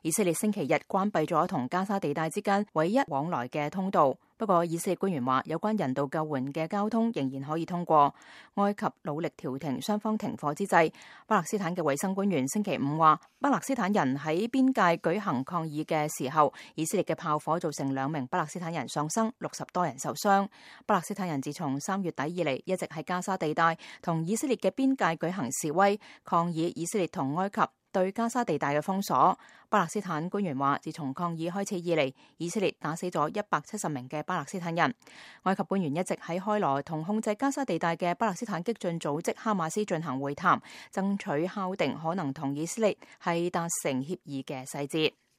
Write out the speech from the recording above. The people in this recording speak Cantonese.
以色列星期日關閉咗同加沙地帶之間唯一往來嘅通道。不過，以色列官員話，有關人道救援嘅交通仍然可以通過。埃及努力調停雙方停火之際，巴勒斯坦嘅衛生官員星期五話，巴勒斯坦人喺邊界舉行抗議嘅時候，以色列嘅炮火造成2名巴勒斯坦人喪生，60多人受傷。巴勒斯坦人自從3月底以嚟一直喺加沙地帶同以色列嘅邊界舉行示威，抗議以色列同埃及對加沙地帶嘅封鎖。巴勒斯坦官員話，自從抗議開始以嚟，以色列打死咗170名嘅巴勒斯坦人。埃及官員一直喺開羅同控制加沙地帶嘅巴勒斯坦激進組織哈馬斯進行會談，爭取敲定可能同以色列係達成協議嘅細節。